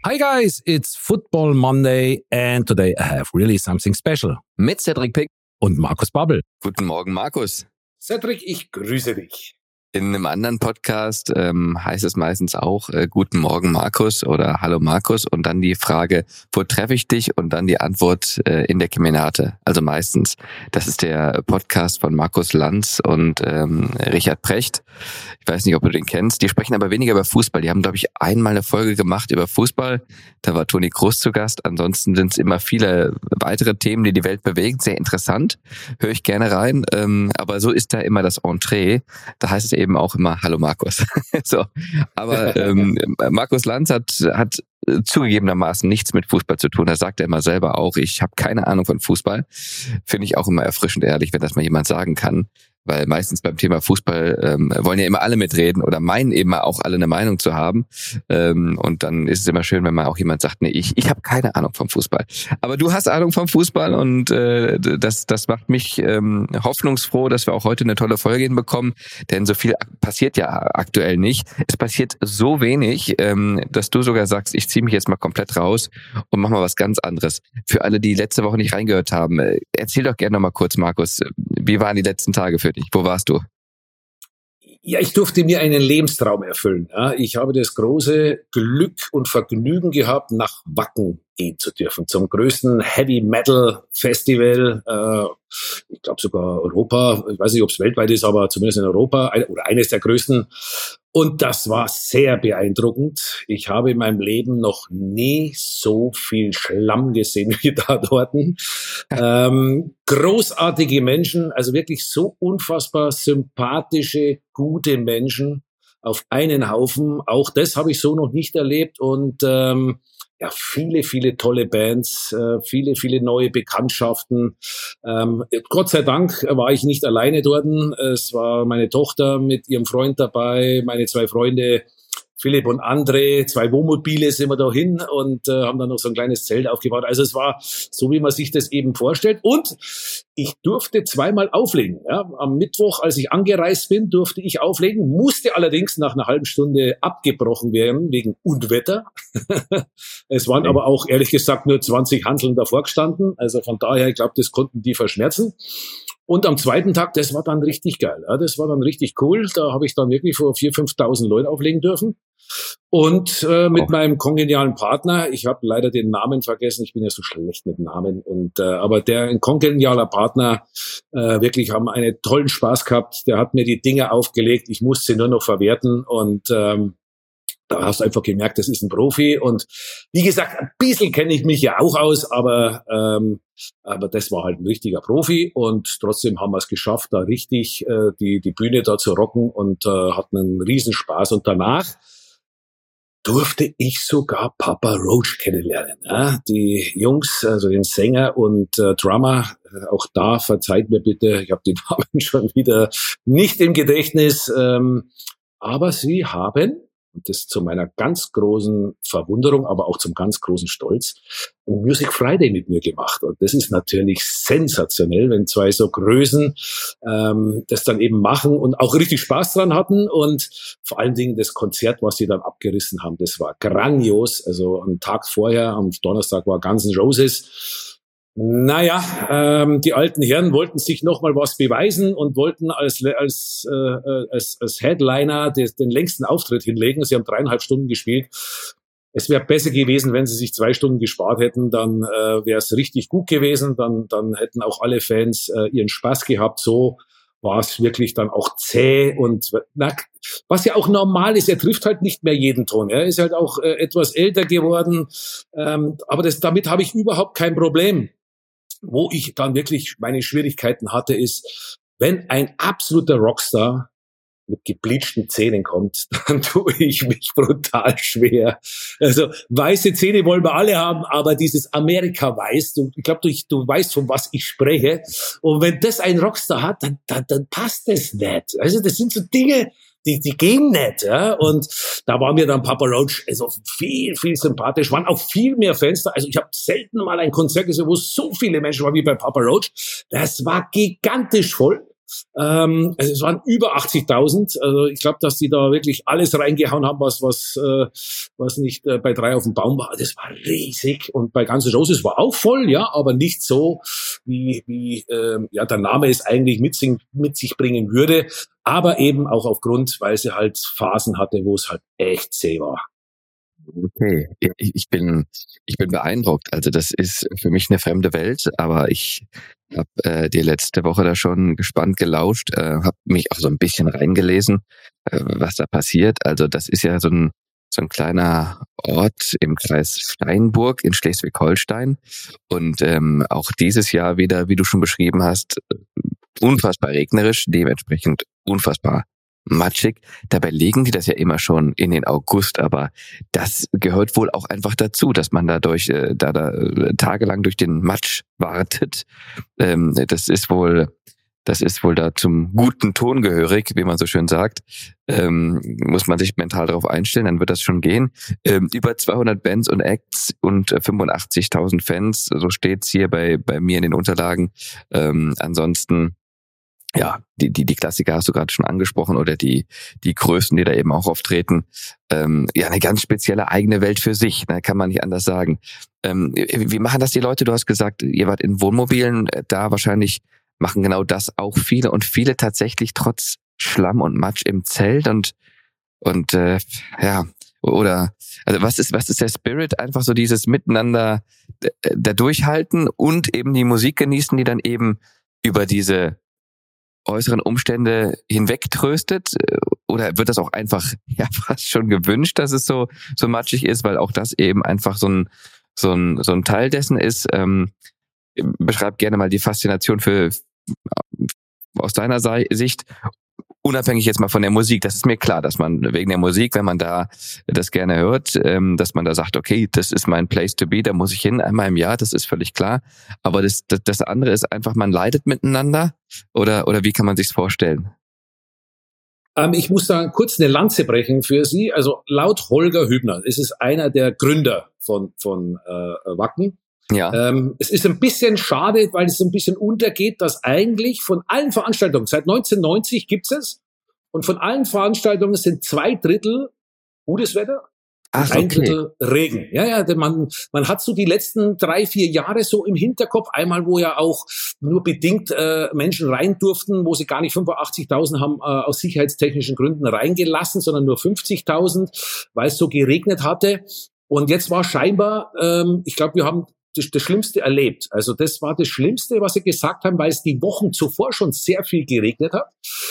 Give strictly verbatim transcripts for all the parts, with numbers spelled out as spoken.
Hi guys, it's Football Monday and today I have really something special. Mit Cedric Pick und Markus Babbel. Guten Morgen, Markus. Cedric, ich grüße dich. In einem anderen Podcast ähm, heißt es meistens auch äh, Guten Morgen, Markus oder Hallo Markus und dann die Frage, wo treffe ich dich? Und dann die Antwort äh, in der Kemenate, also meistens. Das ist der Podcast von Markus Lanz und ähm, Richard Precht. Ich weiß nicht, ob du den kennst. Die sprechen aber weniger über Fußball. Die haben, glaube ich, einmal eine Folge gemacht über Fußball. Da war Toni Kroos zu Gast. Ansonsten sind es immer viele weitere Themen, die die Welt bewegen. Sehr interessant. Höre ich gerne rein. Ähm, aber so ist da immer das Entree. Da heißt es eben auch immer Hallo Markus. so, aber ähm, Markus Lanz hat hat zugegebenermaßen nichts mit Fußball zu tun. Das sagt er immer selber auch. Ich habe keine Ahnung von Fußball. Finde ich auch immer erfrischend ehrlich, wenn das mal jemand sagen kann. Weil meistens beim Thema Fußball ähm, wollen ja immer alle mitreden oder meinen eben auch alle eine Meinung zu haben. Ähm, und dann ist es immer schön, wenn mal auch jemand sagt, nee, ich ich habe keine Ahnung vom Fußball. Aber du hast Ahnung vom Fußball und äh, das das macht mich ähm, hoffnungsfroh, dass wir auch heute eine tolle Folge hinbekommen. Denn so viel passiert ja aktuell nicht. Es passiert so wenig, ähm, dass du sogar sagst, ich ziehe mich jetzt mal komplett raus und mach mal was ganz anderes. Für alle, die letzte Woche nicht reingehört haben, erzähl doch gerne noch mal kurz, Markus, wie waren die letzten Tage für dich? Wo warst du? Ja, ich durfte mir einen Lebenstraum erfüllen. Ja, ich habe das große Glück und Vergnügen gehabt, nach Wacken gehen zu dürfen, zum größten Heavy Metal Festival, äh, ich glaube sogar Europa, ich weiß nicht, ob es weltweit ist, aber zumindest in Europa, ein, oder eines der größten. Und das war sehr beeindruckend. Ich habe in meinem Leben noch nie so viel Schlamm gesehen wie da dort. Ähm, großartige Menschen, also wirklich so unfassbar sympathische, gute Menschen auf einen Haufen. Auch das habe ich so noch nicht erlebt und ähm, ja, viele, viele tolle Bands, äh, viele, viele neue Bekanntschaften. Ähm, Gott sei Dank war ich nicht alleine dort. Es war meine Tochter mit ihrem Freund dabei, meine zwei Freunde Philipp und André, zwei Wohnmobile sind wir da hin und äh, haben dann noch so ein kleines Zelt aufgebaut. Also es war so, wie man sich das eben vorstellt. Und ich durfte zweimal auflegen. Ja. Am Mittwoch, als ich angereist bin, durfte ich auflegen, musste allerdings nach einer halben Stunde abgebrochen werden wegen Unwetter. Es waren okay. aber auch, ehrlich gesagt, nur zwanzig Hanseln davor gestanden. Also von daher, ich glaube, das konnten die verschmerzen. Und am zweiten Tag, das war dann richtig geil. Ja, das war dann richtig cool. Da habe ich dann wirklich vor viertausend, fünftausend Leute auflegen dürfen. Und äh, mit oh. meinem kongenialen Partner, ich habe leider den Namen vergessen, ich bin ja so schlecht mit Namen, und äh, aber der ein kongenialer Partner, äh, wirklich haben einen tollen Spaß gehabt. Der hat mir die Dinge aufgelegt, ich musste sie nur noch verwerten und ähm, da hast du einfach gemerkt, das ist ein Profi. Und wie gesagt, ein bisschen kenne ich mich ja auch aus, aber ähm, aber das war halt ein richtiger Profi. Und trotzdem haben wir es geschafft, da richtig äh, die die Bühne da zu rocken und äh, hatten einen Riesenspaß. Und danach durfte ich sogar Papa Roach kennenlernen. Ja? Die Jungs, also den Sänger und äh, Drummer, äh, auch da verzeiht mir bitte, ich habe die Namen schon wieder nicht im Gedächtnis, ähm, aber sie haben, und das zu meiner ganz großen Verwunderung, aber auch zum ganz großen Stolz, ein Music Friday mit mir gemacht. Und das ist natürlich sensationell, wenn zwei so Größen ähm, das dann eben machen und auch richtig Spaß dran hatten. Und vor allen Dingen das Konzert, was sie dann abgerissen haben, das war grandios. Also am Tag vorher, am Donnerstag, war Guns N' Roses. Naja, ähm, die alten Herren wollten sich noch mal was beweisen und wollten als als äh, als, als Headliner des, den längsten Auftritt hinlegen. Sie haben dreieinhalb Stunden gespielt. Es wäre besser gewesen, wenn sie sich zwei Stunden gespart hätten, dann äh, wäre es richtig gut gewesen. Dann dann hätten auch alle Fans äh, ihren Spaß gehabt. So war es wirklich dann auch zäh und na, was ja auch normal ist, er trifft halt nicht mehr jeden Ton. Er ist halt auch äh, etwas älter geworden, ähm, aber das, damit habe ich überhaupt kein Problem. Wo ich dann wirklich meine Schwierigkeiten hatte, ist, wenn ein absoluter Rockstar mit gebleachten Zähnen kommt, dann tue ich mich brutal schwer. Also weiße Zähne wollen wir alle haben, aber dieses Amerika-Weiß, du, ich glaube, du, du weißt, von was ich spreche. Und wenn das ein Rockstar hat, dann, dann, dann passt das nicht. Also das sind so Dinge, die, die gehen nicht. Ja? Und da war mir dann Papa Roach also viel, viel sympathisch. Waren auch viel mehr Fans da. Also ich habe selten mal ein Konzert gesehen, wo so viele Menschen waren wie bei Papa Roach. Das war gigantisch voll. Ähm, also es waren über achtzigtausend. Also ich glaube, dass die da wirklich alles reingehauen haben, was was äh, was nicht äh, bei drei auf dem Baum war. Das war riesig. Und bei Guns N' Roses war auch voll, ja, aber nicht so, wie wie äh, ja der Name es eigentlich mit, sich, mit sich bringen würde. Aber eben auch aufgrund, weil sie halt Phasen hatte, wo es halt echt zäh war. Okay, ich, ich bin ich bin beeindruckt. Also das ist für mich eine fremde Welt, aber ich habe äh, die letzte Woche da schon gespannt gelauscht, äh, habe mich auch so ein bisschen reingelesen, äh, was da passiert. Also das ist ja so ein so ein kleiner Ort im Kreis Steinburg in Schleswig-Holstein und ähm, auch dieses Jahr wieder, wie du schon beschrieben hast, unfassbar regnerisch, dementsprechend unfassbar matschig. Dabei legen die das ja immer schon in den August, aber das gehört wohl auch einfach dazu, dass man dadurch äh, da, da äh, tagelang durch den Matsch wartet. Ähm, das ist wohl, das ist wohl da zum guten Ton gehörig, wie man so schön sagt. Ähm, muss man sich mental darauf einstellen, dann wird das schon gehen. Ähm, über zweihundert Bands und Acts und äh, fünfundachtzigtausend Fans, so steht's hier bei bei mir in den Unterlagen. Ähm, ansonsten ja, die, die, die Klassiker hast du gerade schon angesprochen oder die, die Größen, die da eben auch auftreten. Ähm, ja, eine ganz spezielle eigene Welt für sich, ne, kann man nicht anders sagen. Ähm, wie machen das die Leute? Du hast gesagt, ihr wart in Wohnmobilen, da wahrscheinlich machen genau das auch viele und viele tatsächlich trotz Schlamm und Matsch im Zelt und, und, äh, ja, oder, also was ist, was ist der Spirit? Einfach so dieses Miteinander da durchhalten und eben die Musik genießen, die dann eben über diese äußeren Umstände hinwegtröstet, oder wird das auch einfach ja fast schon gewünscht, dass es so so matschig ist, weil auch das eben einfach so ein so ein so ein Teil dessen ist. Ähm, beschreib gerne mal die Faszination für aus deiner Sicht, unabhängig jetzt mal von der Musik. Das ist mir klar, dass man wegen der Musik, wenn man da das gerne hört, ähm, dass man da sagt, okay, das ist mein Place to be, da muss ich hin einmal im Jahr, das ist völlig klar. Aber das, das, das andere ist einfach, man leidet miteinander, oder oder wie kann man sich's vorstellen? Ähm, ich muss da kurz eine Lanze brechen für Sie. Also laut Holger Hübner, es ist einer der Gründer von von äh, Wacken. Ja. Ähm, es ist ein bisschen schade, weil es ein bisschen untergeht, dass eigentlich von allen Veranstaltungen, seit neunzehnhundertneunzig gibt's es, und von allen Veranstaltungen sind zwei Drittel gutes Wetter, Ach, ein okay. Drittel Regen. Ja, ja, denn man, man hat so die letzten drei, vier Jahre so im Hinterkopf, einmal, wo ja auch nur bedingt äh, Menschen rein durften, wo sie gar nicht fünfundachtzigtausend haben äh, aus sicherheitstechnischen Gründen reingelassen, sondern nur fünfzigtausend, weil es so geregnet hatte. Und jetzt war scheinbar, ähm, ich glaube, wir haben das, das Schlimmste erlebt. Also das war das Schlimmste, was sie gesagt haben, weil es die Wochen zuvor schon sehr viel geregnet hat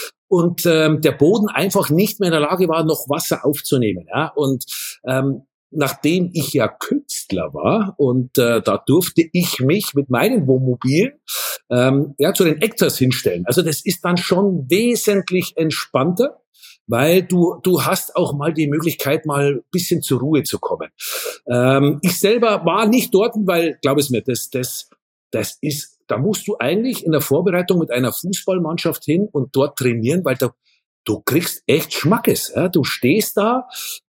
und ähm, der Boden einfach nicht mehr in der Lage war, noch Wasser aufzunehmen. Ja? Und ähm, nachdem ich ja Künstler war und äh, da durfte ich mich mit meinen Wohnmobilen ähm, ja, zu den Actors hinstellen. Also das ist dann schon wesentlich entspannter, weil du du hast auch mal die Möglichkeit, mal ein bisschen zur Ruhe zu kommen. Ähm, ich selber war nicht dort, weil, glaub es mir, das das das ist, da musst du eigentlich in der Vorbereitung mit einer Fußballmannschaft hin und dort trainieren, weil da, du kriegst echt Schmackes. Ja? Du stehst da,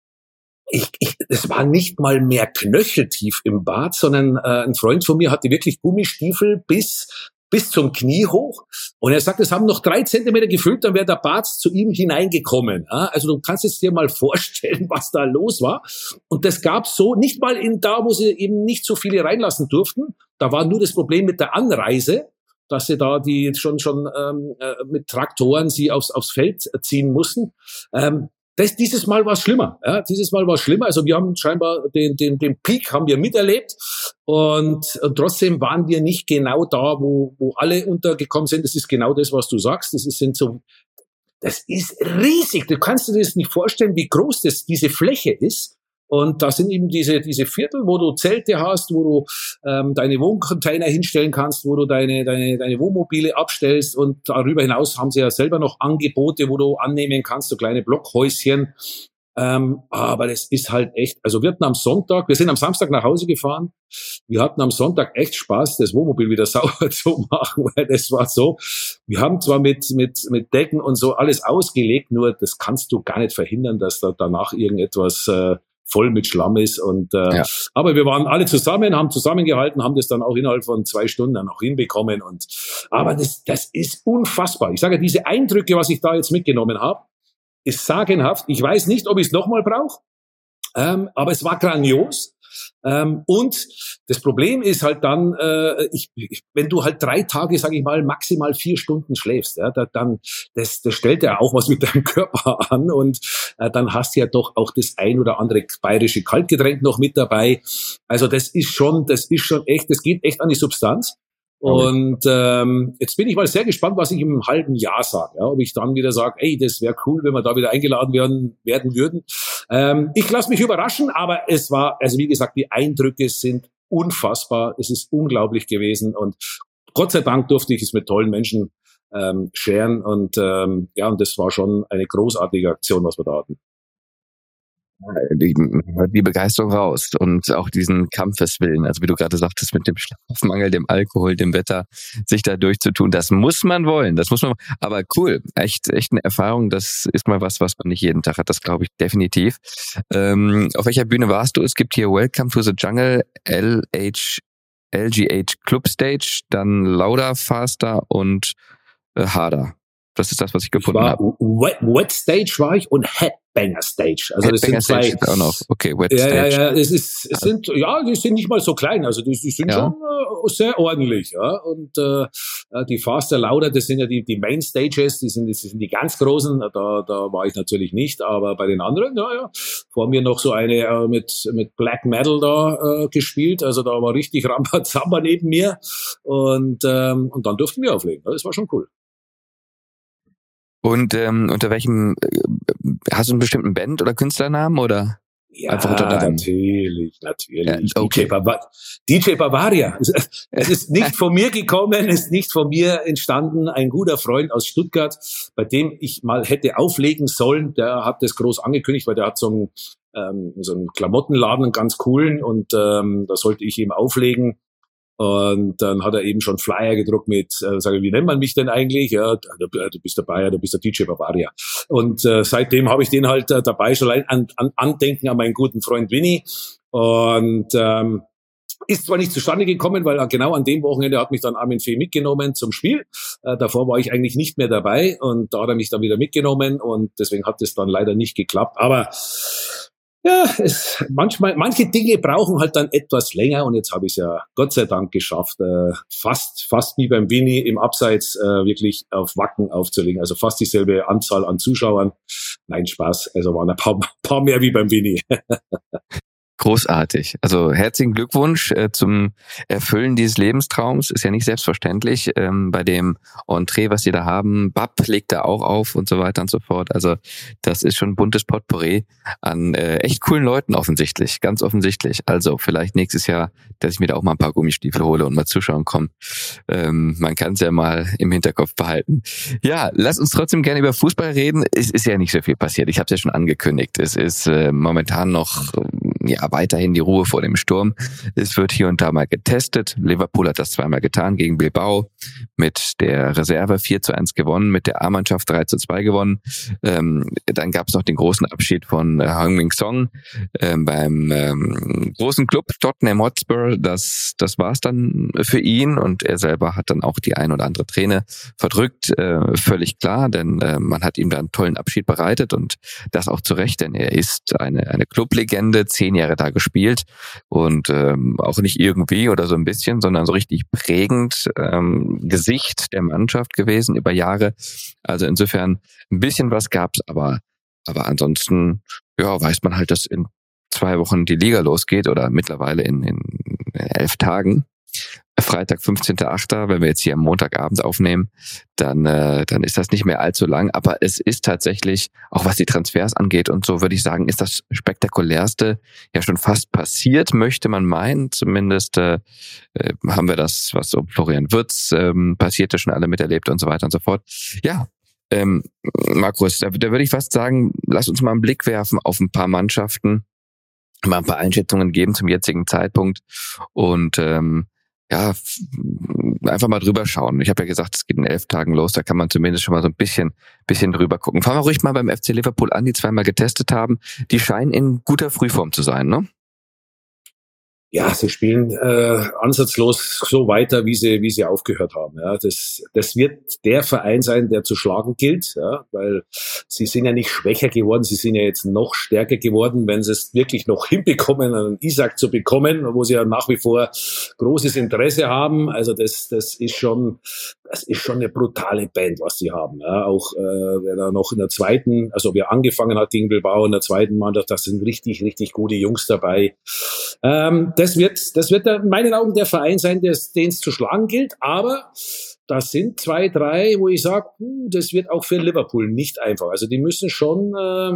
ich, ich, es war nicht mal mehr knöcheltief im Bad, sondern äh, ein Freund von mir hatte wirklich Gummistiefel bis bis zum Knie hoch. Und er sagt, es haben noch drei Zentimeter gefüllt, dann wäre der Bart zu ihm hineingekommen. Also du kannst es dir mal vorstellen, was da los war. Und das gab's so, nicht mal in da, wo sie eben nicht so viele reinlassen durften. Da war nur das Problem mit der Anreise, dass sie da die schon schon ähm, mit Traktoren sie aufs aufs Feld ziehen mussten. Ähm, Das, dieses Mal war es schlimmer. Ja, dieses Mal war es schlimmer. Also wir haben scheinbar den, den, den Peak haben wir miterlebt und, und trotzdem waren wir nicht genau da, wo, wo alle untergekommen sind. Das ist genau das, was du sagst. Das ist, sind so, das ist riesig. Du kannst dir das nicht vorstellen, wie groß das diese Fläche ist. Und da sind eben diese diese Viertel, wo du Zelte hast, wo du ähm, deine Wohncontainer hinstellen kannst, wo du deine deine deine Wohnmobile abstellst. Und darüber hinaus haben sie ja selber noch Angebote, wo du annehmen kannst, so kleine Blockhäuschen. Ähm, aber das ist halt echt, also wir hatten am Sonntag, wir sind am Samstag nach Hause gefahren, wir hatten am Sonntag echt Spaß, das Wohnmobil wieder sauber zu machen, weil das war so, wir haben zwar mit mit mit Decken und so alles ausgelegt, nur das kannst du gar nicht verhindern, dass da danach irgendetwas äh, voll mit Schlamm ist. Und äh, ja. Aber wir waren alle zusammen, haben zusammengehalten, haben das dann auch innerhalb von zwei Stunden dann auch hinbekommen. Und aber das, das ist unfassbar. Ich sage, diese Eindrücke, was ich da jetzt mitgenommen habe, ist sagenhaft. Ich weiß nicht, ob ich es nochmal brauche, ähm, aber es war grandios. Ähm, und das Problem ist halt dann, äh, ich, ich, wenn du halt drei Tage, sage ich mal, maximal vier Stunden schläfst, ja, da, dann das, das stellt ja auch was mit deinem Körper an und äh, dann hast du ja doch auch das ein oder andere bayerische Kaltgetränk noch mit dabei. Also das ist schon, das ist schon echt, das geht echt an die Substanz. Und ähm, jetzt bin ich mal sehr gespannt, was ich im halben Jahr sage. Ja, ob ich dann wieder sage, ey, das wäre cool, wenn wir da wieder eingeladen werden, werden würden. Ähm, ich lasse mich überraschen, aber es war, also wie gesagt, die Eindrücke sind unfassbar. Es ist unglaublich gewesen und Gott sei Dank durfte ich es mit tollen Menschen ähm, scheren. Und ähm, ja, und das war schon eine großartige Aktion, was wir da hatten. Die, die Begeisterung raus und auch diesen Kampfeswillen, also wie du gerade sagtest, mit dem Schlafmangel, dem Alkohol, dem Wetter, sich da durchzutun, das muss man wollen, das muss man, aber cool, echt, echt eine Erfahrung, das ist mal was, was man nicht jeden Tag hat, das glaube ich definitiv. Ähm, auf welcher Bühne warst du? Es gibt hier Welcome to the Jungle, L H, L G H Club Stage, dann Louder, Faster und äh, Harder. Das ist das, was ich gefunden habe. Wet, Wet Stage war ich und Headbanger Stage. Also Headbanger das sind zwei. Stage auch noch. Okay, Wet ja, Stage. Ja, ja, es ist, es sind, ja, die sind nicht mal so klein. Also die, die sind ja. schon äh, sehr ordentlich. Ja. Und äh, die Faster, Louder, das sind ja die, die Main Stages. Die sind, das sind die ganz großen. Da, da war ich natürlich nicht. Aber bei den anderen, ja, ja. Vor mir noch so eine äh, mit mit Black Metal da äh, gespielt. Also da war richtig Rambazamba neben mir. Und ähm, und dann durften wir auflegen. Das war schon cool. Und ähm, unter welchem, äh, hast du einen bestimmten Band- oder Künstlernamen oder ja, einfach unter deinem? natürlich, natürlich. Ja, okay. D J, Bava- D J Bavaria. Es ist nicht von mir gekommen, ist nicht von mir entstanden. Ein guter Freund aus Stuttgart, bei dem ich mal hätte auflegen sollen, der hat das groß angekündigt, weil der hat so einen, ähm, so einen Klamottenladen, einen ganz coolen, und ähm, da sollte ich ihm auflegen. Und dann hat er eben schon Flyer gedruckt mit, äh, sage, wie nennt man mich denn eigentlich? Ja, du, du bist der Bayer, du bist der D J Bavaria. Und äh, seitdem habe ich den halt äh, dabei, schon allein an, an Andenken an meinen guten Freund Winnie. Und ähm, ist zwar nicht zustande gekommen, weil genau an dem Wochenende hat mich dann Armin Fee mitgenommen zum Spiel. Äh, davor war ich eigentlich nicht mehr dabei und da hat er mich dann wieder mitgenommen und deswegen hat es dann leider nicht geklappt. Aber ja, es, manchmal, manche Dinge brauchen halt dann etwas länger und jetzt habe ich es ja Gott sei Dank geschafft, äh, fast, fast wie beim Winnie im Abseits äh, wirklich auf Wacken aufzulegen. Also fast dieselbe Anzahl an Zuschauern. Nein, Spaß. Also waren ein paar, paar mehr wie beim Winnie. Großartig. Also herzlichen Glückwunsch äh, zum Erfüllen dieses Lebenstraums. Ist ja nicht selbstverständlich. Ähm, bei dem Entree, was Sie da haben, Bab legt da auch auf und so weiter und so fort. Also das ist schon ein buntes Potpourri an äh, echt coolen Leuten offensichtlich. Ganz offensichtlich. Also vielleicht nächstes Jahr, dass ich mir da auch mal ein paar Gummistiefel hole und mal zuschauen komme. Ähm, man kann es ja mal im Hinterkopf behalten. Ja, lass uns trotzdem gerne über Fußball reden. Es ist ja nicht so viel passiert. Ich habe es ja schon angekündigt. Es ist äh, momentan noch ja weiterhin die Ruhe vor dem Sturm. Es wird hier und da mal getestet. Liverpool hat das zweimal getan gegen Bilbao. Mit der Reserve vier zu eins gewonnen, mit der A-Mannschaft drei zu zwei gewonnen. Ähm, dann gab es noch den großen Abschied von äh, Heung-min Son ähm, beim ähm, großen Club Tottenham Hotspur. Das, das war's dann für ihn und er selber hat dann auch die ein oder andere Träne verdrückt. Äh, völlig klar, denn äh, man hat ihm da einen tollen Abschied bereitet und das auch zu Recht, denn er ist eine, eine Clublegende, zehn Jahre da gespielt und ähm, auch nicht irgendwie oder so ein bisschen, sondern so richtig prägend ähm, Gesicht der Mannschaft gewesen über Jahre. Also insofern ein bisschen was gab's, aber aber ansonsten ja weiß man halt, dass in zwei Wochen die Liga losgeht oder mittlerweile in, in elf Tagen. Freitag, fünfzehnter achter wenn wir jetzt hier am Montagabend aufnehmen, dann äh, dann ist das nicht mehr allzu lang. Aber es ist tatsächlich, auch was die Transfers angeht und so, würde ich sagen, ist das spektakulärste ja schon fast passiert, möchte man meinen. Zumindest äh, äh, haben wir das, was um Florian Wirtz ähm, passierte, schon alle miterlebt und so weiter und so fort. Ja, ähm, Markus, da, da würde ich fast sagen, lass uns mal einen Blick werfen auf ein paar Mannschaften, mal ein paar Einschätzungen geben zum jetzigen Zeitpunkt und ähm, ja, f- einfach mal drüber schauen. Ich habe ja gesagt, es geht in elf Tagen los, da kann man zumindest schon mal so ein bisschen, bisschen drüber gucken. Fangen wir ruhig mal beim F C Liverpool an, die zweimal getestet haben. Die scheinen in guter Frühform zu sein, ne? Ja, sie spielen äh, ansatzlos so weiter, wie sie wie sie aufgehört haben. Ja, das das wird der Verein sein, der zu schlagen gilt, ja, weil sie sind ja nicht schwächer geworden, sie sind ja jetzt noch stärker geworden, wenn sie es wirklich noch hinbekommen, einen Isak zu bekommen, wo sie ja nach wie vor großes Interesse haben. Also das das ist schon das ist schon eine brutale Band, was sie haben. Ja, auch äh, wer da noch in der zweiten, also wer angefangen hat gegen Bilbao in der zweiten Mannschaft, das sind richtig richtig gute Jungs dabei. Ähm, das wird, das wird in meinen Augen der Verein sein, den es zu schlagen gilt. Aber das sind zwei, drei, wo ich sage, das wird auch für Liverpool nicht einfach. Also die müssen schon äh,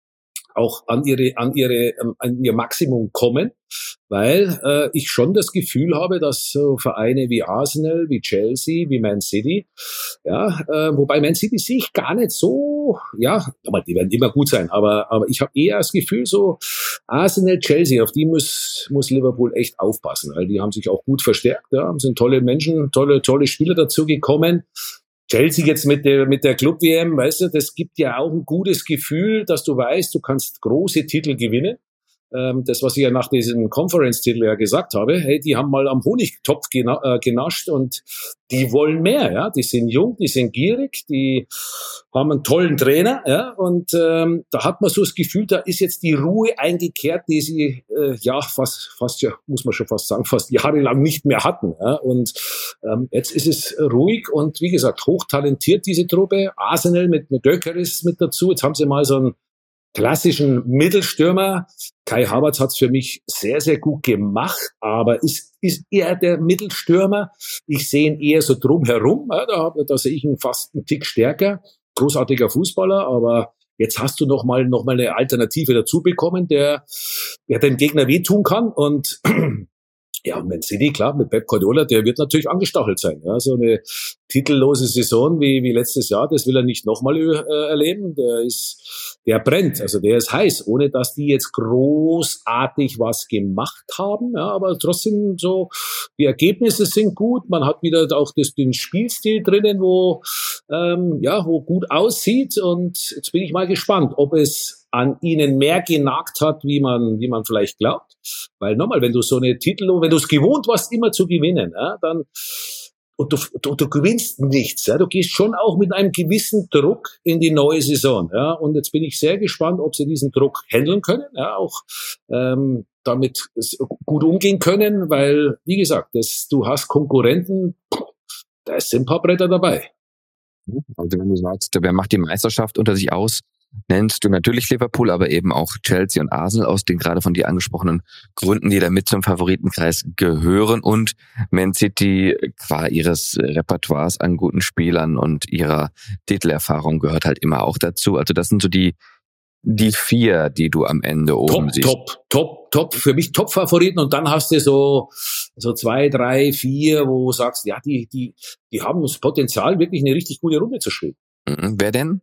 auch an ihre, an ihre, an ihr Maximum kommen, weil äh, ich schon das Gefühl habe, dass so Vereine wie Arsenal, wie Chelsea, wie Man City, ja, äh, wobei Man City sehe ich gar nicht so, ja, aber die werden immer gut sein, aber aber ich habe eher das Gefühl, so Arsenal, Chelsea, auf die muss muss Liverpool echt aufpassen, weil die haben sich auch gut verstärkt, ja, sind tolle Menschen, tolle tolle Spieler dazu gekommen. Chelsea jetzt mit der, mit der Club-W M, weißt du, das gibt ja auch ein gutes Gefühl, dass du weißt, du kannst große Titel gewinnen. Ähm, das, was ich ja nach diesem Conference-Titel ja gesagt habe, hey, die haben mal am Honigtopf gena- äh, genascht und die wollen mehr, ja. Die sind jung, die sind gierig, die haben einen tollen Trainer, ja. Und ähm, da hat man so das Gefühl, da ist jetzt die Ruhe eingekehrt, die sie äh, ja fast, fast ja, muss man schon fast sagen, fast jahrelang nicht mehr hatten. Ja. Und ähm, jetzt ist es ruhig und wie gesagt, hochtalentiert diese Truppe. Arsenal mit, mit Gyökeres mit dazu. Jetzt haben sie mal so einen klassischen Mittelstürmer. Kai Havertz hat's für mich sehr, sehr gut gemacht, aber ist, ist eher der Mittelstürmer. Ich sehe ihn eher so drumherum. Ja, da, da sehe ich ihn fast einen Tick stärker. Großartiger Fußballer, aber jetzt hast du noch mal, noch mal eine Alternative dazu bekommen, der, der dem Gegner wehtun kann und ja, und Man City, klar, mit Pep Guardiola, der wird natürlich angestachelt sein. Ja, so eine titellose Saison wie, wie letztes Jahr, das will er nicht nochmal äh, erleben. Der ist, der brennt, also der ist heiß, ohne dass die jetzt großartig was gemacht haben. Ja, aber trotzdem so, die Ergebnisse sind gut. Man hat wieder auch das, den Spielstil drinnen, wo, ähm, ja, wo gut aussieht. Und jetzt bin ich mal gespannt, ob es an ihnen mehr genagt hat, wie man, wie man vielleicht glaubt. Weil nochmal, wenn du so eine Titel, wenn du es gewohnt warst, immer zu gewinnen, ja, dann, und du, du, du gewinnst nichts, ja, du gehst schon auch mit einem gewissen Druck in die neue Saison, ja, und jetzt bin ich sehr gespannt, ob sie diesen Druck handeln können, ja, auch, ähm, damit gut umgehen können, weil, wie gesagt, das, du hast Konkurrenten, da sind ein paar Bretter dabei. Also wenn du sagst, wer macht die Meisterschaft unter sich aus, nennst du natürlich Liverpool, aber eben auch Chelsea und Arsenal aus den gerade von dir angesprochenen Gründen, die da mit zum Favoritenkreis gehören und Man City qua ihres Repertoires an guten Spielern und ihrer Titelerfahrung gehört halt immer auch dazu. Also das sind so die die vier, die du am Ende oben top, siehst. Top, top, top, für mich Top-Favoriten und dann hast du so so zwei, drei, vier, wo du sagst, ja, die die die haben das Potenzial, wirklich eine richtig gute Runde zu spielen. Mhm. Wer denn?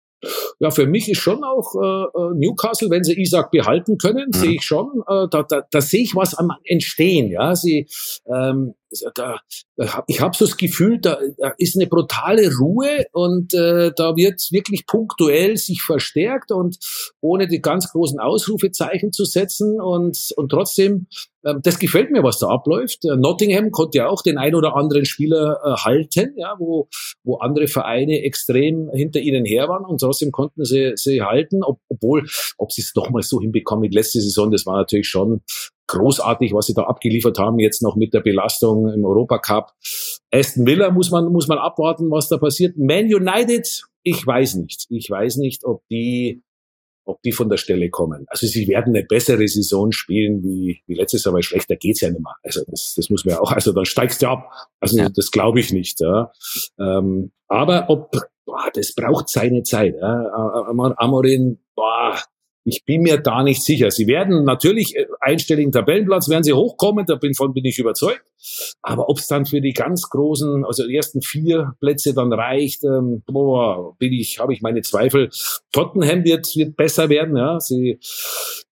Ja, für mich ist schon auch äh, Newcastle, wenn sie Isak behalten können, mhm. sehe ich schon, äh, da, da, da sehe ich was am Entstehen. Ja, sie, ähm, da, ich habe so das Gefühl, da, da ist eine brutale Ruhe und äh, da wird wirklich punktuell sich verstärkt und ohne die ganz großen Ausrufezeichen zu setzen und und trotzdem, äh, das gefällt mir, was da abläuft. Äh, Nottingham konnte ja auch den ein oder anderen Spieler äh, halten, ja, wo wo andere Vereine extrem hinter ihnen her waren und trotzdem konnten sie sie halten, ob, obwohl, ob sie es doch mal so hinbekommen wie letzte Saison, das war natürlich schon großartig, was sie da abgeliefert haben, jetzt noch mit der Belastung im Europacup. Aston Villa muss man, muss man abwarten, was da passiert. Man United, ich weiß nicht. Ich weiß nicht, ob die, ob die von der Stelle kommen. Also sie werden eine bessere Saison spielen wie, wie letztes Jahr, weil schlechter geht's ja nicht mehr. Also das, das muss man ja auch, also dann steigst du ab. Also ja. Das glaube ich nicht, ja. Ähm, aber ob, boah, das braucht seine Zeit, ja. Amorim, boah, ich bin mir da nicht sicher. Sie werden natürlich einstelligen Tabellenplatz, werden sie hochkommen, davon bin ich überzeugt. Aber ob es dann für die ganz großen, also die ersten vier Plätze dann reicht, ähm, boah, bin ich, habe ich meine Zweifel. Tottenham wird wird besser werden, ja. Sie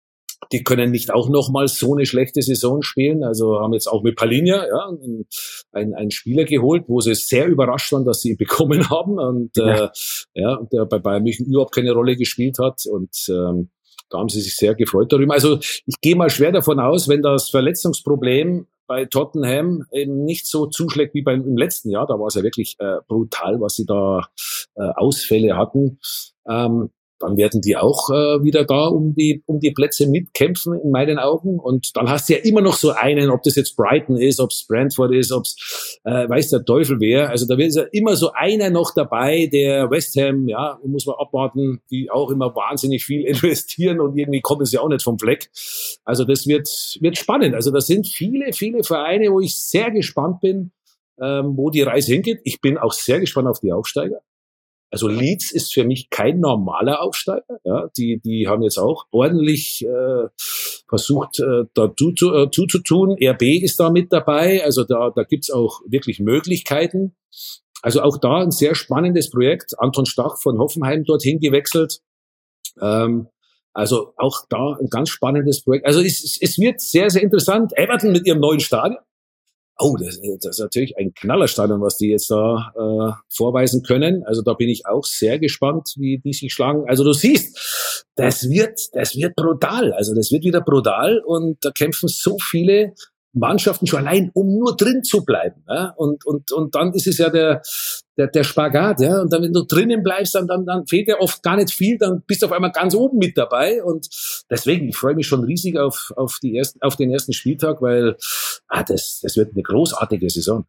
die können nicht auch nochmal so eine schlechte Saison spielen. Also haben jetzt auch mit Palinja ja, einen, einen Spieler geholt, wo sie sehr überrascht waren, dass sie ihn bekommen haben und ja, äh, ja und der bei Bayern München überhaupt keine Rolle gespielt hat. Und ähm, da haben sie sich sehr gefreut darüber. Also ich gehe mal schwer davon aus, wenn das Verletzungsproblem bei Tottenham eben nicht so zuschlägt wie beim im letzten Jahr, da war es ja wirklich äh, brutal, was sie da äh, Ausfälle hatten, ähm, dann werden die auch äh, wieder da um die um die Plätze mitkämpfen, in meinen Augen. Und dann hast du ja immer noch so einen, ob das jetzt Brighton ist, ob es Brentford ist, ob es äh, weiß der Teufel wer. Also da wird ja immer so einer noch dabei, der West Ham, ja, muss man abwarten, die auch immer wahnsinnig viel investieren und irgendwie kommen sie auch nicht vom Fleck. Also das wird wird spannend. Also das sind viele, viele Vereine, wo ich sehr gespannt bin, ähm, wo die Reise hingeht. Ich bin auch sehr gespannt auf die Aufsteiger. Also Leeds ist für mich kein normaler Aufsteiger. Ja, die die haben jetzt auch ordentlich äh, versucht, äh, da zu, zu, äh, zuzutun. R B ist da mit dabei. Also da da gibt's auch wirklich Möglichkeiten. Also auch da ein sehr spannendes Projekt. Anton Stach von Hoffenheim dorthin gewechselt. Ähm, also auch da ein ganz spannendes Projekt. Also es, es wird sehr, sehr interessant. Everton mit ihrem neuen Stadion. Oh, das, das ist natürlich ein Knallerstadion, was die jetzt da äh, vorweisen können. Also da bin ich auch sehr gespannt, wie die sich schlagen. Also du siehst, das wird, das wird brutal. Also das wird wieder brutal und da kämpfen so viele Mannschaften schon allein, um nur drin zu bleiben. Ja? Und und und dann ist es ja der der der Spagat, ja. Und dann, wenn du drinnen bleibst, dann dann dann fehlt ja oft gar nicht viel. Dann bist du auf einmal ganz oben mit dabei. Und deswegen, ich freue mich schon riesig auf auf die ersten auf den ersten Spieltag, weil ah, das das wird eine großartige Saison.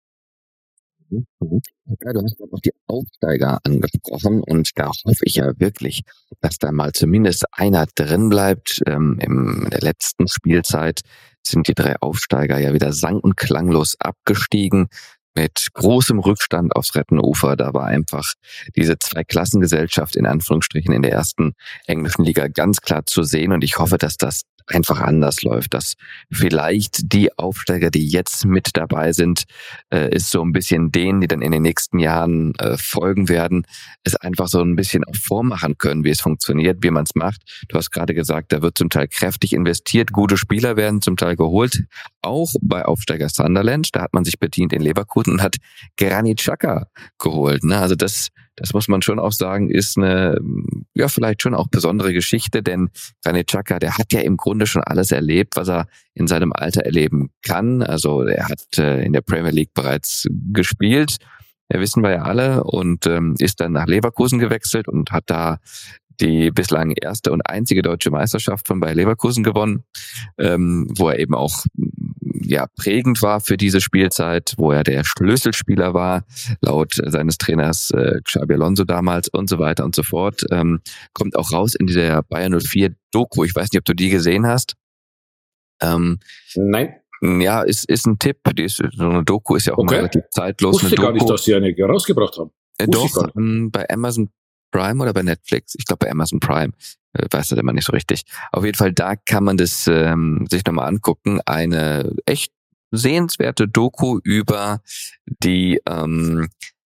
Ja, du hast auch die Aufsteiger angesprochen und da hoffe ich ja wirklich, dass da mal zumindest einer drin bleibt. Ähm, in der letzten Spielzeit sind die drei Aufsteiger ja wieder sang- und klanglos abgestiegen mit großem Rückstand aufs Rettenufer. Da war einfach diese Zweiklassengesellschaft in Anführungsstrichen in der ersten englischen Liga ganz klar zu sehen und ich hoffe, dass das einfach anders läuft, dass vielleicht die Aufsteiger, die jetzt mit dabei sind, äh, ist so ein bisschen denen, die dann in den nächsten Jahren äh, folgen werden, es einfach so ein bisschen auch vormachen können, wie es funktioniert, wie man es macht. Du hast gerade gesagt, da wird zum Teil kräftig investiert, gute Spieler werden zum Teil geholt, auch bei Aufsteiger Sunderland, da hat man sich bedient in Leverkusen und hat Granit Xhaka geholt. Ne? Also das Das muss man schon auch sagen, ist eine, ja, vielleicht schon auch besondere Geschichte, denn Granit Xhaka, der hat ja im Grunde schon alles erlebt, was er in seinem Alter erleben kann. Also er hat äh, in der Premier League bereits gespielt, ja, wissen wir ja alle, und ähm, ist dann nach Leverkusen gewechselt und hat da die bislang erste und einzige deutsche Meisterschaft von Bayer Leverkusen gewonnen, ähm, wo er eben auch ja prägend war für diese Spielzeit, wo er der Schlüsselspieler war, laut seines Trainers äh, Xabi Alonso damals und so weiter und so fort. Ähm, kommt auch raus in dieser Bayer null vier Doku. Ich weiß nicht, ob du die gesehen hast. Ähm, Nein. Ja, ist ist ein Tipp. Die ist, so eine Doku ist ja auch okay. Immer relativ zeitlos. Ich wusste gar nicht, dass sie eine rausgebracht haben. Äh, doch, ähm, bei Amazon Prime oder bei Netflix? Ich glaube bei Amazon Prime. Äh, weiß das immer nicht so richtig. Auf jeden Fall, da kann man das ähm, sich nochmal angucken. Eine echt sehenswerte Doku über die ähm,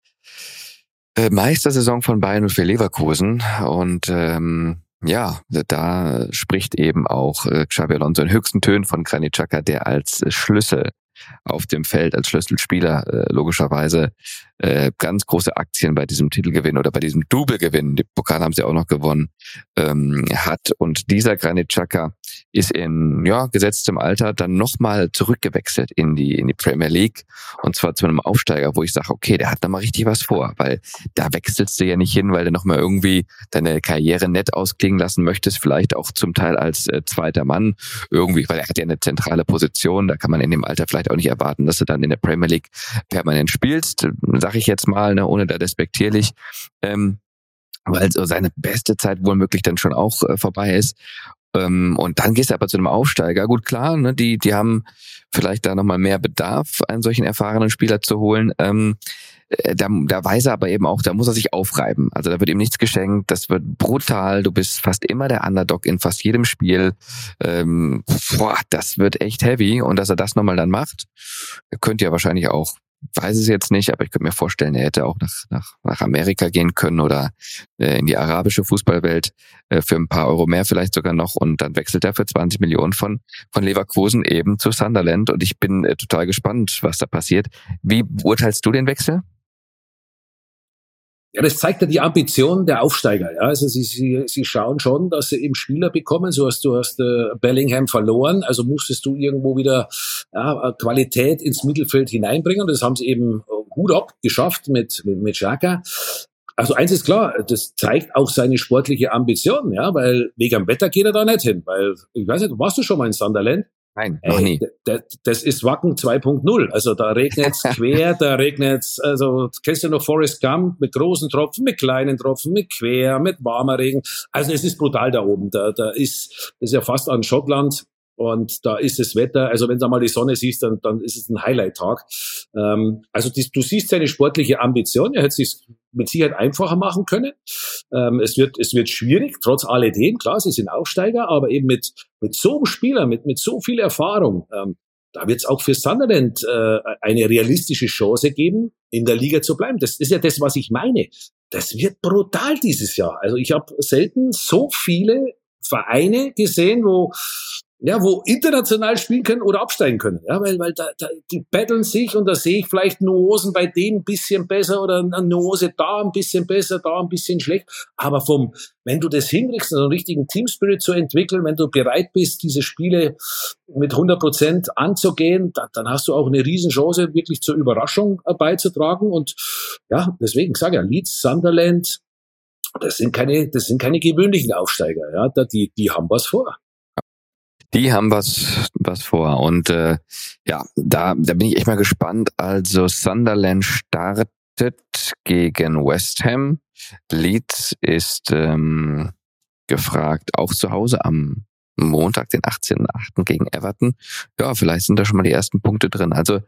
äh, Meistersaison von Bayer null vier Leverkusen. Und ähm, ja, da spricht eben auch äh, Xabi Alonso in höchsten Tönen von Granit Xhaka, der als Schlüssel auf dem Feld, als Schlüsselspieler äh, logischerweise äh, ganz große Aktien bei diesem Titelgewinn oder bei diesem Double-Gewinn, die Pokal haben sie auch noch gewonnen, ähm, hat. Und dieser Granit Xhaka ist in ja gesetztem Alter dann nochmal zurückgewechselt in die in die Premier League und zwar zu einem Aufsteiger, wo ich sage, okay, der hat da mal richtig was vor, weil da wechselst du ja nicht hin, weil du nochmal irgendwie deine Karriere nett ausklingen lassen möchtest, vielleicht auch zum Teil als äh, zweiter Mann irgendwie, weil er hat ja eine zentrale Position, da kann man in dem Alter vielleicht auch nicht erwarten, dass du dann in der Premier League permanent spielst, sage ich jetzt mal, ne, ohne da despektierlich, ähm, weil so seine beste Zeit womöglich dann schon auch äh, vorbei ist. Ähm, und dann gehst du aber zu einem Aufsteiger. Gut, klar, ne, die die haben vielleicht da nochmal mehr Bedarf, einen solchen erfahrenen Spieler zu holen. Ähm, Da, da weiß er aber eben auch, da muss er sich aufreiben. Also da wird ihm nichts geschenkt, das wird brutal, du bist fast immer der Underdog in fast jedem Spiel. Ähm, boah, das wird echt heavy und dass er das nochmal dann macht, könnte ja wahrscheinlich auch weiß es jetzt nicht, aber ich könnte mir vorstellen, er hätte auch nach, nach, nach Amerika gehen können oder äh, in die arabische Fußballwelt äh, für ein paar Euro mehr vielleicht sogar noch, und dann wechselt er für zwanzig Millionen von, von Leverkusen eben zu Sunderland, und ich bin äh, total gespannt, was da passiert. Wie beurteilst du den Wechsel? Ja, das zeigt ja die Ambition der Aufsteiger. Ja, also sie, sie, sie schauen schon, dass sie eben Spieler bekommen. So hast du hast äh, Bellingham verloren, also musstest du irgendwo wieder ja, Qualität ins Mittelfeld hineinbringen. Das haben sie eben Hut ab geschafft mit mit, mit Xhaka. Also eins ist klar, das zeigt auch seine sportliche Ambition, ja, weil wegen dem Wetter geht er da nicht hin, weil ich weiß nicht, warst du schon mal in Sunderland? Nein, noch nie. Ey, das ist Wacken zwei Punkt null. Also da regnet's quer, da regnet's, also kennst du noch Forrest Gump mit großen Tropfen, mit kleinen Tropfen, mit quer, mit warmer Regen. Also es ist brutal da oben. Da, da ist, das ist ja fast an Schottland. Und da ist das Wetter, also wenn du mal die Sonne siehst, dann, dann ist es ein Highlight-Tag. Ähm, also die, du siehst seine sportliche Ambition, er hätte es sich mit Sicherheit einfacher machen können. Ähm, es wird, es wird schwierig, trotz alledem, klar, sie sind Aufsteiger, aber eben mit, mit so einem Spieler, mit, mit so viel Erfahrung, ähm, da wird es auch für Sunderland äh, eine realistische Chance geben, in der Liga zu bleiben. Das ist ja das, was ich meine. Das wird brutal dieses Jahr. Also ich habe selten so viele Vereine gesehen, wo ja, wo international spielen können oder absteigen können. Ja, weil, weil da, da, die battlen sich, und da sehe ich vielleicht Nuancen bei denen ein bisschen besser oder eine Nuance da ein bisschen besser, da ein bisschen schlecht. Aber vom, wenn du das hinkriegst, einen richtigen Teamspirit zu entwickeln, wenn du bereit bist, diese Spiele mit hundert Prozent anzugehen, dann, dann hast du auch eine Riesenchance, wirklich zur Überraschung beizutragen. Und ja, deswegen sage ich ja, Leeds, Sunderland, das sind keine, das sind keine gewöhnlichen Aufsteiger. Ja, da, die, die haben was vor. Die haben was was vor, und äh, ja, da da bin ich echt mal gespannt. Also Sunderland startet gegen West Ham. Leeds ist ähm, gefragt, auch zu Hause am Montag, den achtzehnten achten gegen Everton. Ja, vielleicht sind da schon mal die ersten Punkte drin. Also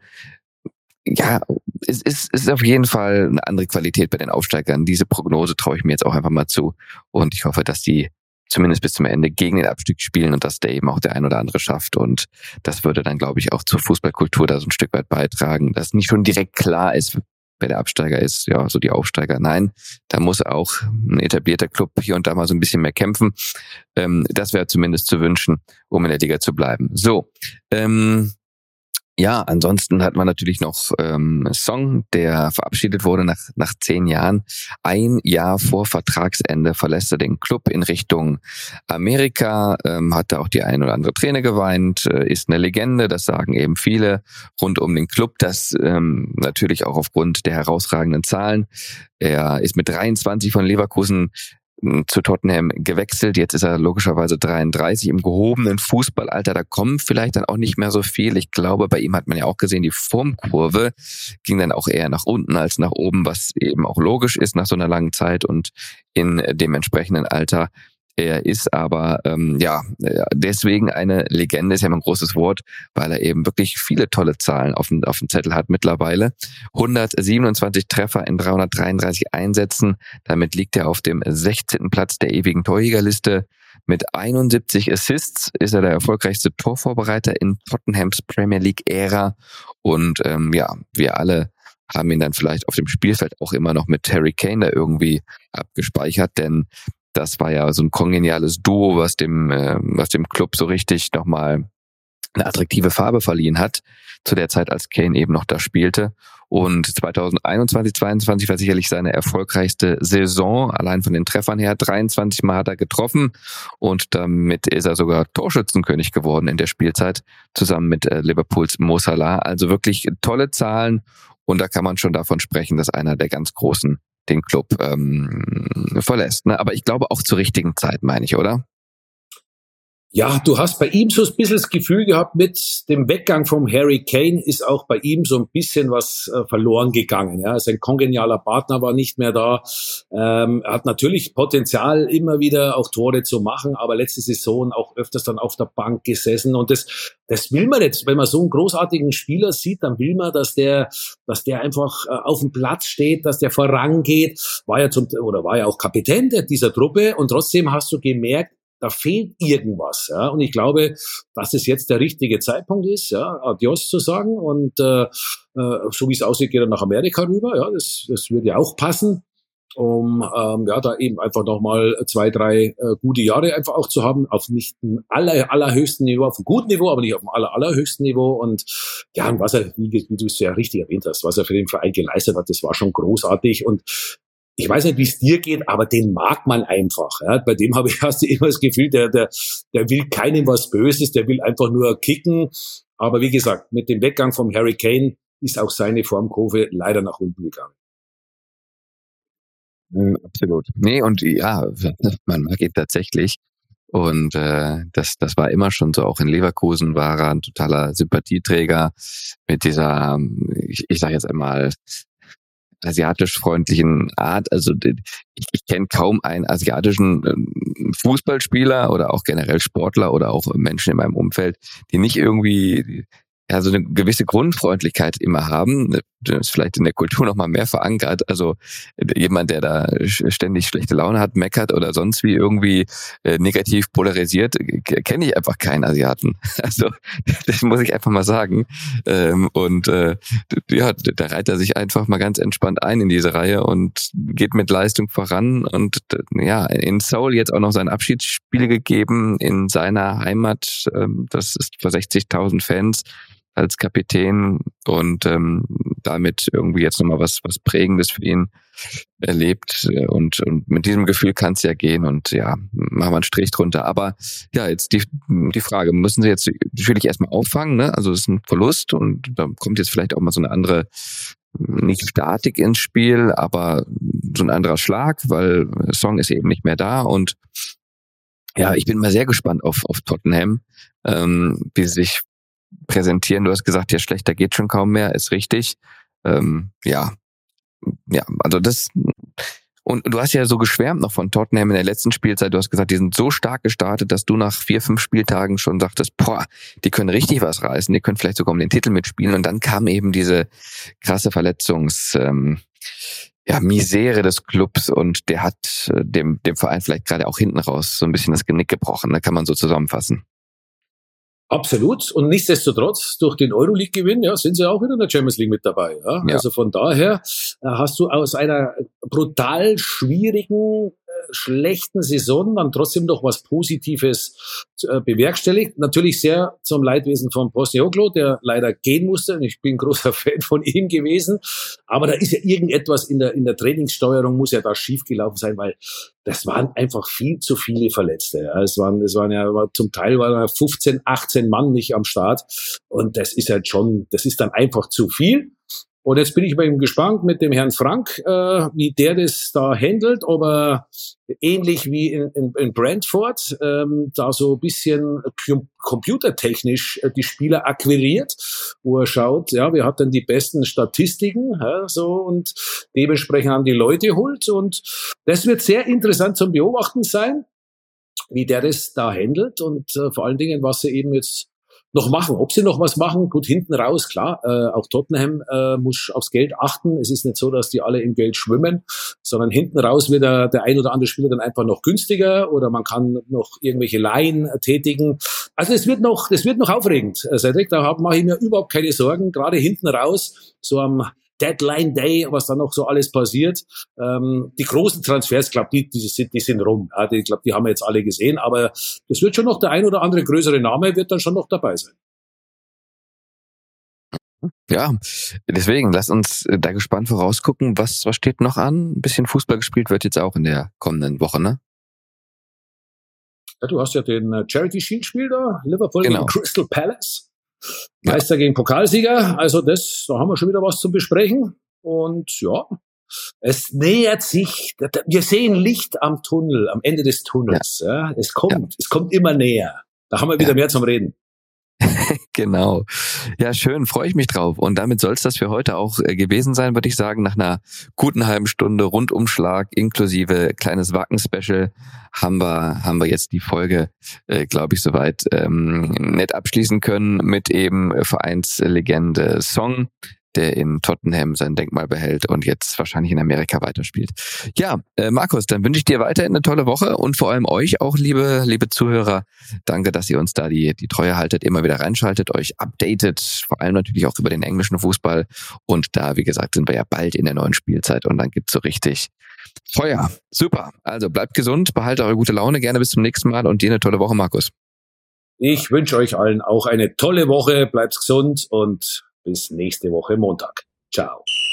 ja, es ist, es ist auf jeden Fall eine andere Qualität bei den Aufsteigern. Diese Prognose traue ich mir jetzt auch einfach mal zu, und ich hoffe, dass die zumindest bis zum Ende gegen den Abstieg spielen und dass der eben auch der ein oder andere schafft. Und das würde dann, glaube ich, auch zur Fußballkultur da so ein Stück weit beitragen, dass nicht schon direkt klar ist, wer der Absteiger ist, ja, so die Aufsteiger. Nein, da muss auch ein etablierter Club hier und da mal so ein bisschen mehr kämpfen. Ähm, das wäre zumindest zu wünschen, um in der Liga zu bleiben. So, ähm, ja, ansonsten hat man natürlich noch ähm, Song, der verabschiedet wurde nach nach zehn Jahren. Ein Jahr vor Vertragsende verlässt er den Club in Richtung Amerika, ähm, hat da auch die ein oder andere Träne geweint, äh, ist eine Legende, das sagen eben viele rund um den Club, das ähm, natürlich auch aufgrund der herausragenden Zahlen. Er ist mit dreiundzwanzig von Leverkusen zu Tottenham gewechselt. Jetzt ist er logischerweise dreiunddreißig im gehobenen Fußballalter. Da kommen vielleicht dann auch nicht mehr so viel. Ich glaube, bei ihm hat man ja auch gesehen, die Formkurve ging dann auch eher nach unten als nach oben, was eben auch logisch ist nach so einer langen Zeit und in dem entsprechenden Alter. Er ist aber ähm, ja deswegen eine Legende, ist ja immer ein großes Wort, weil er eben wirklich viele tolle Zahlen auf dem, auf dem Zettel hat mittlerweile. hundertsiebenundzwanzig Treffer in dreihundertdreiunddreißig Einsätzen. Damit liegt er auf dem sechzehnten Platz der ewigen Torjägerliste. Mit einundsiebzig Assists ist er der erfolgreichste Torvorbereiter in Tottenhams Premier League-Ära. Und ähm, ja, wir alle haben ihn dann vielleicht auf dem Spielfeld auch immer noch mit Harry Kane da irgendwie abgespeichert, denn das war ja so ein kongeniales Duo, was dem, äh, was dem Club so richtig nochmal eine attraktive Farbe verliehen hat, zu der Zeit, als Kane eben noch da spielte. Und zweitausendeinundzwanzig zweiundzwanzig war sicherlich seine erfolgreichste Saison, allein von den Treffern her. dreiundzwanzig Mal hat er getroffen, und damit ist er sogar Torschützenkönig geworden in der Spielzeit, zusammen mit äh, Liverpools Mo Salah. Also wirklich tolle Zahlen, und da kann man schon davon sprechen, dass einer der ganz Großen den Club ähm, verlässt. Ne? Aber ich glaube auch zur richtigen Zeit, meine ich, oder? Ja, du hast bei ihm so ein bisschen das Gefühl gehabt, mit dem Weggang vom Harry Kane ist auch bei ihm so ein bisschen was äh, verloren gegangen. Ja, sein kongenialer Partner war nicht mehr da. Ähm, er hat natürlich Potenzial, immer wieder auch Tore zu machen, aber letzte Saison auch öfters dann auf der Bank gesessen. Und das, das will man jetzt, wenn man so einen großartigen Spieler sieht, dann will man, dass der, dass der einfach äh, auf dem Platz steht, dass der vorangeht. War ja zum, oder war ja auch Kapitän dieser Truppe, und trotzdem hast du gemerkt, da fehlt irgendwas. Ja? Und ich glaube, dass es jetzt der richtige Zeitpunkt ist, ja, Adios zu sagen. Und äh, äh, so wie es aussieht, geht er nach Amerika rüber. Ja, das, das würde ja auch passen, um ähm, ja da eben einfach nochmal zwei, drei äh, gute Jahre einfach auch zu haben, auf nicht dem aller, allerhöchsten Niveau, auf einem guten Niveau, aber nicht auf dem aller, allerhöchsten Niveau. Und ja, und was er, wie, wie du es ja richtig erwähnt hast, was er für den Verein geleistet hat, das war schon großartig. Und ich weiß nicht, wie es dir geht, aber den mag man einfach. Ja. Bei dem habe ich hast du immer das Gefühl, der, der, der will keinem was Böses, der will einfach nur kicken. Aber wie gesagt, mit dem Weggang vom Harry Kane ist auch seine Formkurve leider nach unten gegangen. Absolut. Nee, und ja, man mag ihn tatsächlich. Und äh, das das war immer schon so. Auch in Leverkusen war er ein totaler Sympathieträger mit dieser, ich, ich sage jetzt einmal, asiatisch-freundlichen Art. Also ich, ich kenne kaum einen asiatischen Fußballspieler oder auch generell Sportler oder auch Menschen in meinem Umfeld, die nicht irgendwie ja so eine gewisse Grundfreundlichkeit immer haben. Das ist vielleicht in der Kultur noch mal mehr verankert. Also jemand, der da ständig schlechte Laune hat, meckert oder sonst wie irgendwie äh, negativ polarisiert, kenne ich einfach keinen Asiaten. Also das muss ich einfach mal sagen. Ähm, und äh, ja, da reiht er sich einfach mal ganz entspannt ein in diese Reihe und geht mit Leistung voran. Und ja, in Seoul jetzt auch noch sein Abschiedsspiel gegeben in seiner Heimat. Ähm, das ist vor sechzigtausend Fans als Kapitän und ähm, damit irgendwie jetzt nochmal was was Prägendes für ihn erlebt und, und mit diesem Gefühl kann es ja gehen und ja, machen wir einen Strich drunter. Aber ja, jetzt die die Frage, müssen Sie jetzt natürlich erstmal auffangen, ne? Also es ist ein Verlust und da kommt jetzt vielleicht auch mal so eine andere, nicht Statik ins Spiel, aber so ein anderer Schlag, weil Song ist eben nicht mehr da und ja, ich bin mal sehr gespannt auf auf Tottenham, ähm, wie sie sich präsentieren. Du hast gesagt, ja, schlechter geht schon kaum mehr, ist richtig. Ähm, ja, ja, also das und du hast ja so geschwärmt noch von Tottenham in der letzten Spielzeit. Du hast gesagt, die sind so stark gestartet, dass du nach vier, fünf Spieltagen schon sagtest, boah, die können richtig was reißen, die können vielleicht sogar um den Titel mitspielen. Und dann kam eben diese krasse Verletzungs, ähm, ja, Misere des Clubs und der hat dem dem Verein vielleicht gerade auch hinten raus so ein bisschen das Genick gebrochen. Da kann man so zusammenfassen. Absolut. Und nichtsdestotrotz, durch den Euroleague-Gewinn, ja, sind sie auch wieder in der Champions League mit dabei. Ja? Ja. Also von daher äh, hast du aus einer brutal schwierigen, äh, schlechten Saison dann trotzdem noch was Positives äh, bewerkstelligt. Natürlich sehr zum Leidwesen von Postecoglou, der leider gehen musste. Und ich bin großer Fan von ihm gewesen. Aber da ist ja irgendetwas in der, in der Trainingssteuerung muss ja da schiefgelaufen sein, weil das waren einfach viel zu viele Verletzte. Ja. Es waren, es waren ja, zum Teil waren ja fünfzehn, achtzehn Mann nicht am Start. Und das ist halt schon, das ist dann einfach zu viel. Und jetzt bin ich bei ihm gespannt mit dem Herrn Frank, äh, wie der das da handelt, ob er ähnlich wie in, in, in Brentford ähm, da so ein bisschen computertechnisch äh, die Spieler akquiriert, wo er schaut, ja, wer hat denn die besten Statistiken, ja, so und dementsprechend an die Leute holt. Und das wird sehr interessant zum Beobachten sein, wie der das da handelt und äh, vor allen Dingen, was sie eben jetzt noch machen. Ob sie noch was machen, gut, hinten raus, klar, äh, auch Tottenham äh, muss aufs Geld achten. Es ist nicht so, dass die alle im Geld schwimmen, sondern hinten raus wird der, der ein oder andere Spieler dann einfach noch günstiger oder man kann noch irgendwelche Leihen tätigen. Also es wird noch, das wird noch aufregend, Cedric, da mache ich mir überhaupt keine Sorgen, gerade hinten raus, so am Deadline Day, was da noch so alles passiert. Ähm, die großen Transfers, glaube die, die sind, die sind rum. Ja, die, glaube, die haben wir jetzt alle gesehen. Aber das wird schon noch der ein oder andere größere Name wird dann schon noch dabei sein. Ja, deswegen lass uns da gespannt vorausgucken. Was, was steht noch an? Ein bisschen Fußball gespielt wird jetzt auch in der kommenden Woche, ne? Ja, du hast ja den Charity Shield Spiel da, Liverpool genau. gegen Crystal Palace. Meister ja. gegen Pokalsieger, also das, da haben wir schon wieder was zu besprechen. Und ja, es nähert sich, wir sehen Licht am Tunnel, am Ende des Tunnels. Ja. Ja. Es kommt, ja. es kommt immer näher. Da haben wir wieder ja. mehr zum Reden. Genau. Ja, schön, freue ich mich drauf. Und damit soll es das für heute auch äh, gewesen sein, würde ich sagen. Nach einer guten halben Stunde Rundumschlag inklusive kleines Wacken-Special haben wir haben wir jetzt die Folge, äh, glaube ich, soweit ähm, nett abschließen können mit eben Vereinslegende Song. der in Tottenham sein Denkmal behält und jetzt wahrscheinlich in Amerika weiterspielt. Ja, äh, Markus, dann wünsche ich dir weiterhin eine tolle Woche und vor allem euch auch, liebe liebe Zuhörer, danke, dass ihr uns da die die Treue haltet, immer wieder reinschaltet, euch updatet, vor allem natürlich auch über den englischen Fußball. Und da, wie gesagt, sind wir ja bald in der neuen Spielzeit und dann gibt's so richtig Feuer. Super. Also bleibt gesund, behaltet eure gute Laune, gerne bis zum nächsten Mal und dir eine tolle Woche, Markus. Ich wünsche euch allen auch eine tolle Woche, bleibt gesund und bis nächste Woche Montag. Ciao.